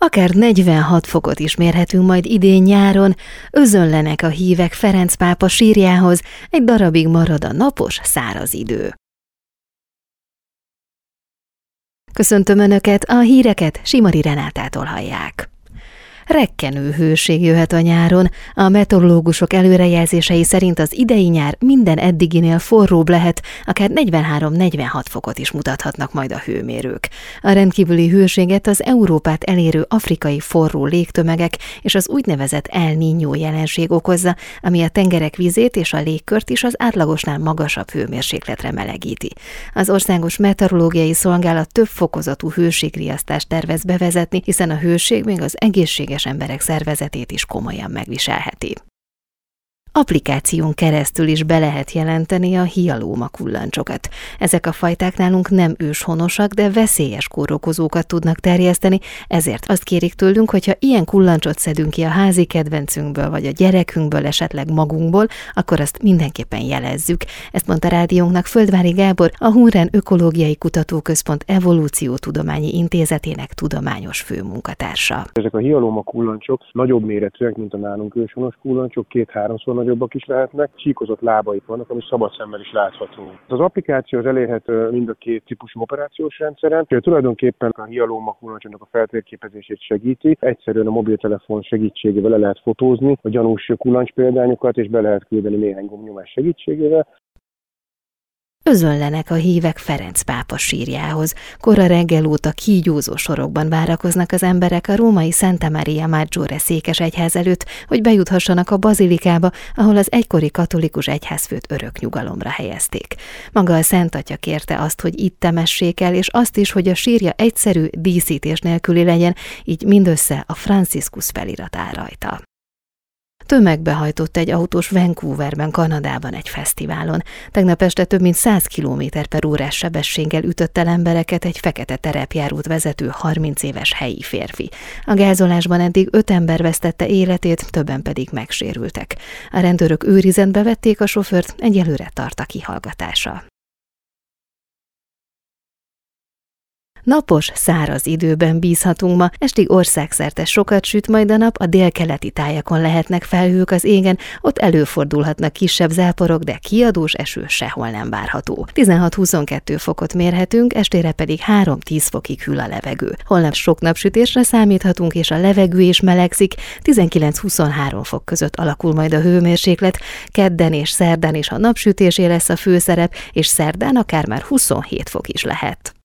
Akár 46 fokot is mérhetünk majd idén nyáron, özönlenek a hívek Ferenc pápa sírjához, egy darabig marad a napos, száraz idő. Köszöntöm Önöket, a híreket Simari Renátától hallják. Rekkenő hőség jöhet a nyáron, a meteorológusok előrejelzései szerint az idei nyár minden eddiginél forróbb lehet, akár 43-46 fokot is mutathatnak majd a hőmérők. A rendkívüli hőséget az Európát elérő afrikai forró légtömegek és az úgynevezett El Niño jelenség okozza, ami a tengerek vizét és a légkört is az átlagosnál magasabb hőmérsékletre melegíti. Az Országos Meteorológiai Szolgálat több fokozatú hőségriasztást tervez bevezetni, hiszen a hőség még az egészséges emberek szervezetét is komolyan megviselheti. Applikáción keresztül is be lehet jelenteni a hialóma kullancsokat. Ezek a fajták nálunk nem őshonosak, de veszélyes kórokozókat tudnak terjeszteni, ezért azt kérik tőlünk, hogyha ilyen kullancsot szedünk ki a házi kedvencünkből, vagy a gyerekünkből, esetleg magunkból, akkor azt mindenképpen jelezzük. Ezt mondta rádiónknak Földvári Gábor, a Hunren Ökológiai Kutatóközpont Evolúciótudományi Intézetének tudományos főmunkatársa. Ezek a hialóma kullancsok nagyobb méretűek, mint a nálunk őshonos kullancsok, 2-3-szor nagyobbak is lehetnek, csíkozott lábaik vannak, ami szabad szemmel is látható. Az applikáció az elérhető mind a két típusú operációs rendszeren, tulajdonképpen a hialóma kullancsoknak a feltérképezését segíti. Egyszerűen a mobiltelefon segítségével le lehet fotózni a gyanús kullancs példányokat, és be lehet küldeni néhány gombnyomás segítségével. Özönlenek a hívek Ferenc pápa sírjához. Kora reggel óta kígyózó sorokban várakoznak az emberek a római Santa Maria Maggiore székesegyház előtt, hogy bejuthassanak a bazilikába, ahol az egykori katolikus egyházfőt örök nyugalomra helyezték. Maga a Szent Atya kérte azt, hogy itt temessék el, és azt is, hogy a sírja egyszerű, díszítés nélküli legyen, így mindössze a Franciscus felirat áll rajta. Tömegbe hajtott egy autós Vancouverben, Kanadában egy fesztiválon. Tegnap este több mint 100 km/órás sebességgel ütött el embereket egy fekete terepjárót vezető 30 éves helyi férfi. A gázolásban eddig 5 ember vesztette életét, többen pedig megsérültek. A rendőrök őrizetbe vették a sofőrt, egyelőre tart a kihallgatása. Napos, száraz időben bízhatunk ma, estig országszerte sokat süt majd a nap, a délkeleti tájakon lehetnek felhők az égen, ott előfordulhatnak kisebb záporok, de kiadós eső sehol nem várható. 16-22 fokot mérhetünk, estére pedig 3-10 fokig hűl a levegő. Holnap sok napsütésre számíthatunk, és a levegő is melegszik, 19-23 fok között alakul majd a hőmérséklet, kedden és szerdán is a napsütésé lesz a főszerep, és szerdán akár már 27 fok is lehet.